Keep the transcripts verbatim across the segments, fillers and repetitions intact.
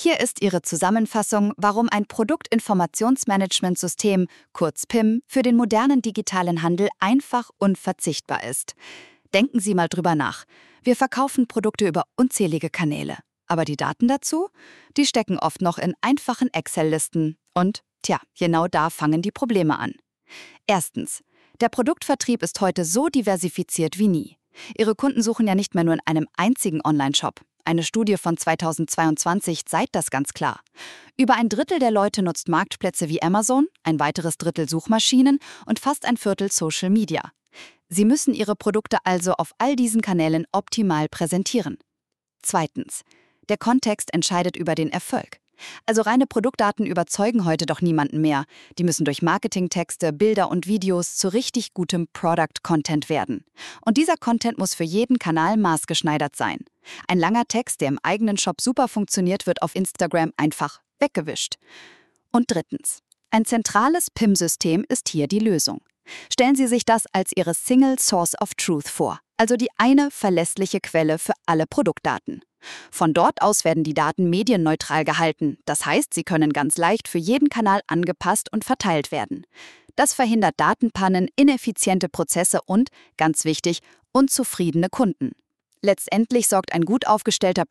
Hier ist Ihre Zusammenfassung, warum ein Produktinformationsmanagementsystem, kurz P I M, für den modernen digitalen Handel einfach unverzichtbar ist. Denken Sie mal drüber nach. Wir verkaufen Produkte über unzählige Kanäle. Aber die Daten dazu? Die stecken oft noch in einfachen Excel-Listen. Und, tja, genau da fangen die Probleme an. Erstens. Der Produktvertrieb ist heute so diversifiziert wie nie. Ihre Kunden suchen ja nicht mehr nur in einem einzigen Online-Shop. Eine Studie von zweitausendzweiundzwanzig zeigt das ganz klar. Über ein Drittel der Leute nutzt Marktplätze wie Amazon, ein weiteres Drittel Suchmaschinen und fast ein Viertel Social Media. Sie müssen Ihre Produkte also auf all diesen Kanälen optimal präsentieren. Zweitens. Der Kontext entscheidet über den Erfolg. Also reine Produktdaten überzeugen heute doch niemanden mehr. Die müssen durch Marketingtexte, Bilder und Videos zu richtig gutem Product-Content werden. Und dieser Content muss für jeden Kanal maßgeschneidert sein. Ein langer Text, der im eigenen Shop super funktioniert, wird auf Instagram einfach weggewischt. Und drittens. Ein zentrales P I M-System ist hier die Lösung. Stellen Sie sich das als Ihre Single Source of Truth vor, also die eine verlässliche Quelle für alle Produktdaten. Von dort aus werden die Daten medienneutral gehalten, das heißt, sie können ganz leicht für jeden Kanal angepasst und verteilt werden. Das verhindert Datenpannen, ineffiziente Prozesse und, ganz wichtig, unzufriedene Kunden. Letztendlich sorgt ein gut aufgestellter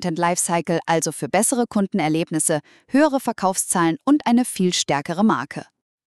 Product-Content-Lifecycle also für bessere Kundenerlebnisse, höhere Verkaufszahlen und eine viel stärkere Marke.